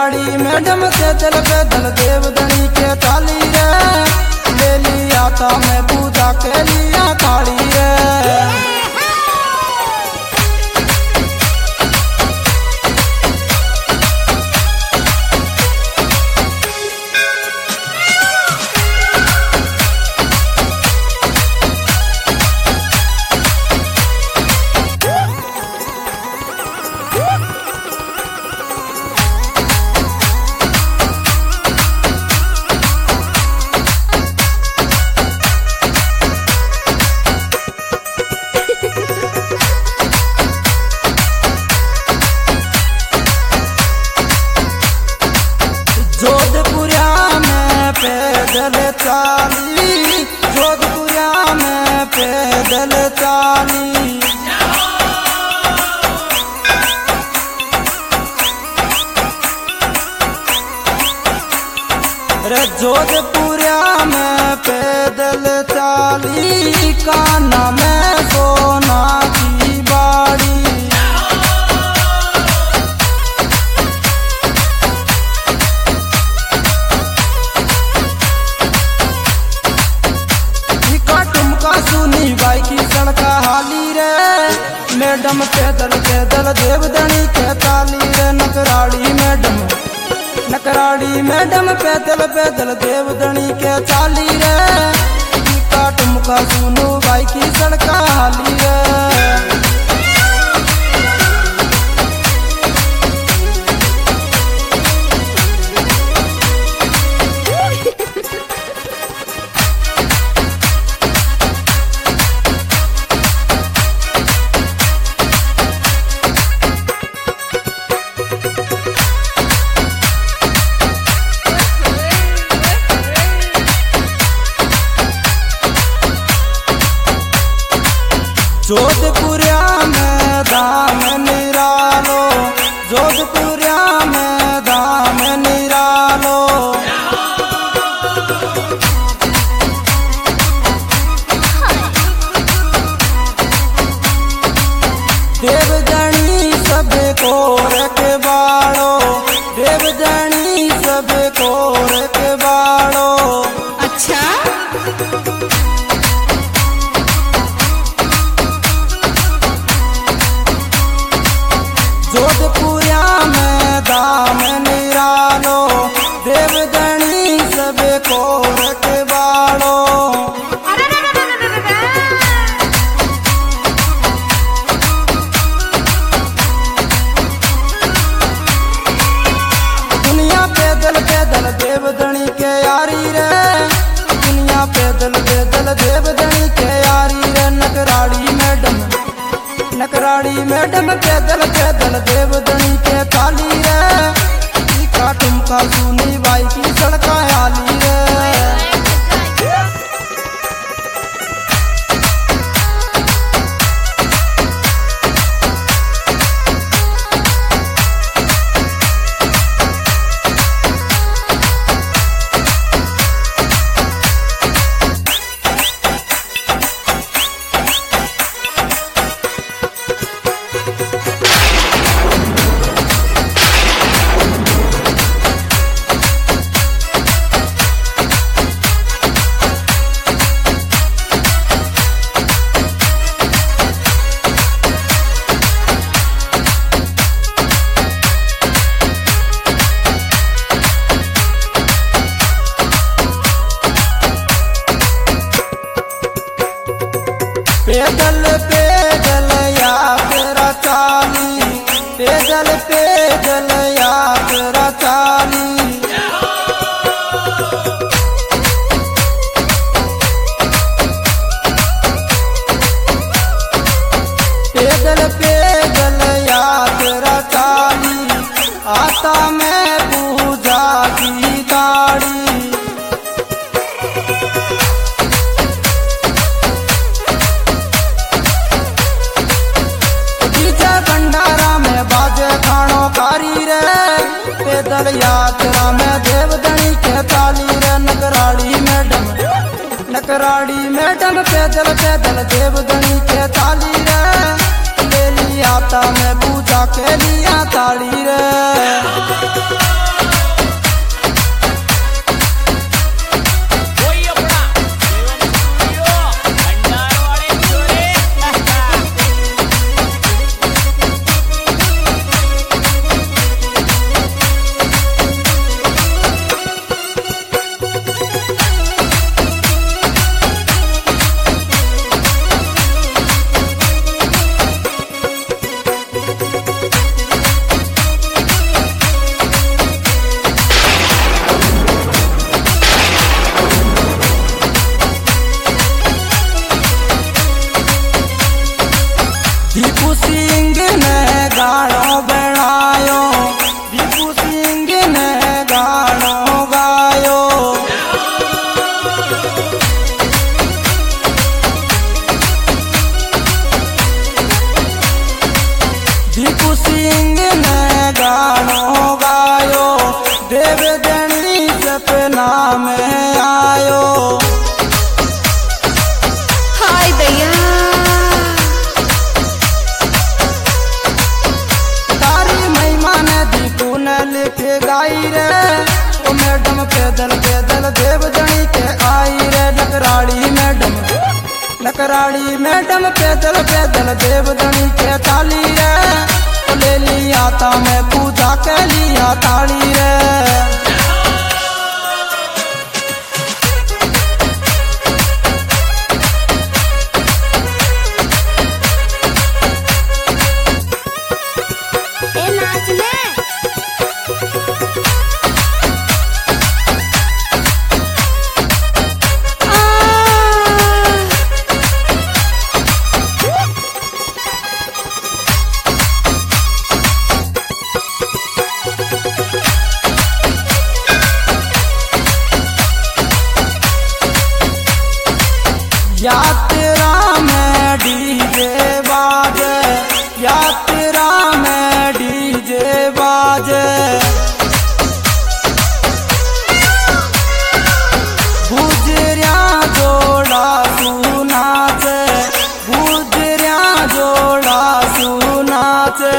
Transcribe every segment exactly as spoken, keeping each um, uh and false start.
Nakradi madam पैदल पैदल देवधनी के थाली रे, ले लिया था मैं पूजा के लिया थाली रे। जोधपुरिया में पैदल चाली, जोधपुरिया में पैदल चाली, रे जोधपुरिया में पैदल चाली, काना में सोना की बाड़ी। सुनी बाई की सड़का हाली रे, मैडम पैदल पैदल देवधनी के थाली रे। नकराड़ी मैडम नकराड़ी मैडम पैदल पैदल देवधनी के थाली रे, टीका टुमका सुनू बाई की सड़का हाली रे। जोधपुरिया में दाम निरालो, जोधपुरिया में दाम निरालो, देवधनी सब को रखे बाड़ो, देवधनी सब को रखे बाड़ो। अच्छा जोधपुरिया में दाम निरालो, देवधनी सब को रखवाड़ो। दुनिया पैदल पैदल देवधनी के यारी रे, दुनिया पैदल पैदल देवधनी के यारी रे। नकराड़ी मैडम नकराड़ी मैडम पैदल पैदल देवधनी के थाली रे, टीका टुमका सुनी बाई की सड़का हाली रे। पैदल पैदल यात्रा चाली, पैदल पैदल यात्रा चाली, पैदल पैदल यात्रा चाली, आता मैं पूजा की गाड़ी। पैदल यात्रा में देवधनी के थाली रे। नकराड़ी मैडम नकराड़ी मैडम पैदल पैदल देवधनी के थाली रे, ले लिया था मैं पूजा के लिया थाली रे। दीपू सिंह ने गानो गायो, देव धनी सपना में आयो। हाय दैया तारी महिमा ने दीपू ने लिख गाई रे, ओ मैडम पैदल पैदल देव धनी के आई रे। नकराड़ी मैडम नकराड़ी मैडम पैदल पैदल देव धनी के ताली रे, ओ ले लिया था मैं पूजा के लिया ताली रे। यात्रा में डीजे बाजे, यात्रा में डीजे बाजे, गुजरिया जोड़ा सुना से, गुजरिया जोड़ा सुना से।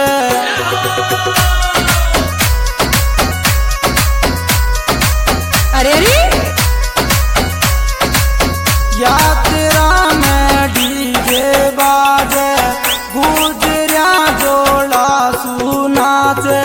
अरे अरे यात्रा में डीजे बाजे, गुजरिया जोड़ा सुना से।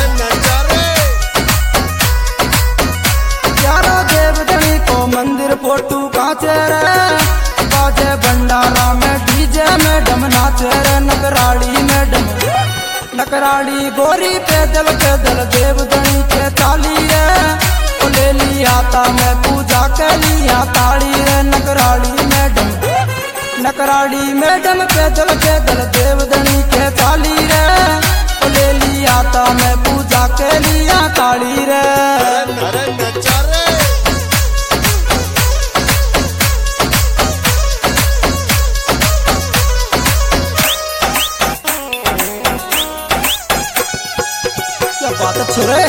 यारो देव धनी को मंदिर फोटू काचे रे, बाजे भंडारा में डीजे मैडम नाचे रे। नकराड़ी मैडम नकराड़ी गोरी पैदल पैदल देव धनी के ताली रे, ओ ले लिया था मैं पूजा के लिया ताली रे। नकराड़ी मैडम नकराड़ी मैडम पैदल पैदल देव धनी के ताली रे, ओ ले लिया था मैं पूजा के लिया ताली रे। क्या बात अच्छे रे।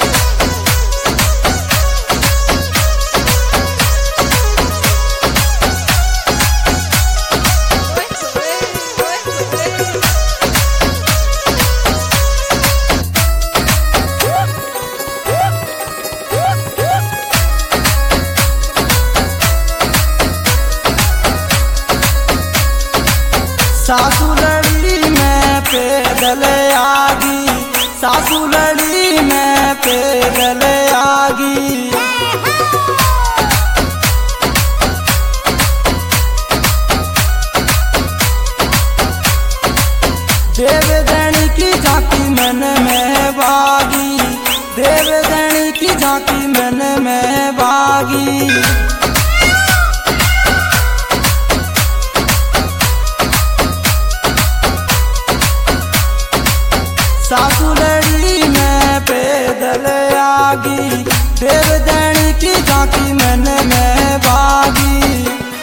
सासू लड़ी में पैदल आगी, सासू लड़ी में पैदल आगी। देव धनी की झांकी मन में बागी, देव धनी की झांकी मन में बागी। सासू लड़ी में पैदल आगी, देव धनी की झांकी मन में बागी।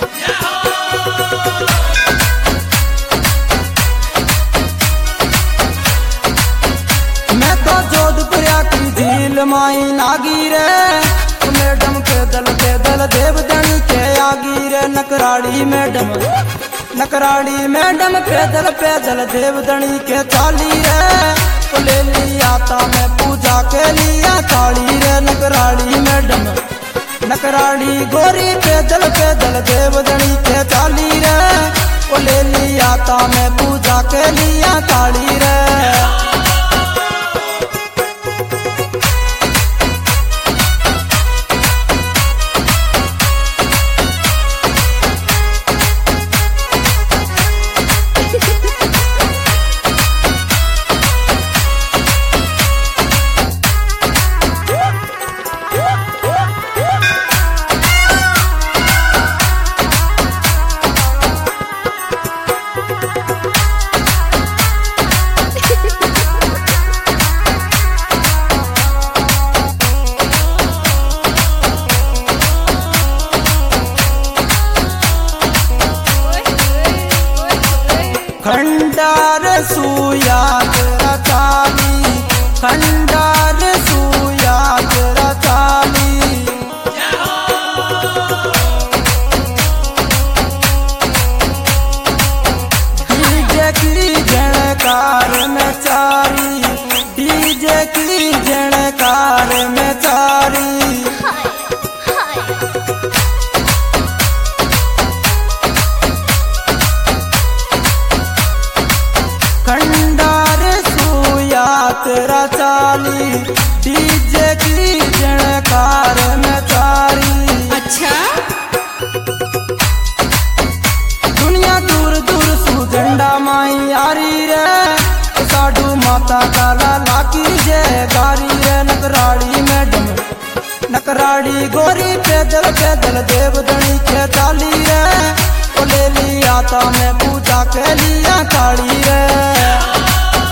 मैं तो जोधपुरिया की झील माई नागी रे, मैडम पैदल पैदल देव धनी के आगी रे। नकराड़ी मैडम नकराड़ी मैडम पैदल पैदल देव धनी के चाली रे, तो ले लिया था मैं पूजा के लिया ताली रे। नकराड़ी मैडम नकराड़ी गोरी पैदल पैदल देव धनी के चाली रे, तो ले लिया था मैं पूजा के लिया ताली रे। खंडार सूया तेरा चाली डीजे की झणकार में चारी डीजे की झणकार में चारी खंडार सूया तेरा चाली डीजे की झणकार में चारी। अच्छा दुनिया दूर दूर सू झंडा माई यारी रे साडू माता काला लाकी जय गारी रे नकराड़ी मैडम नकराड़ी गोरी पैदल पैदल देवधनी के चाली रे ओ ले ली आता मैं पूजा के लिया काली रे।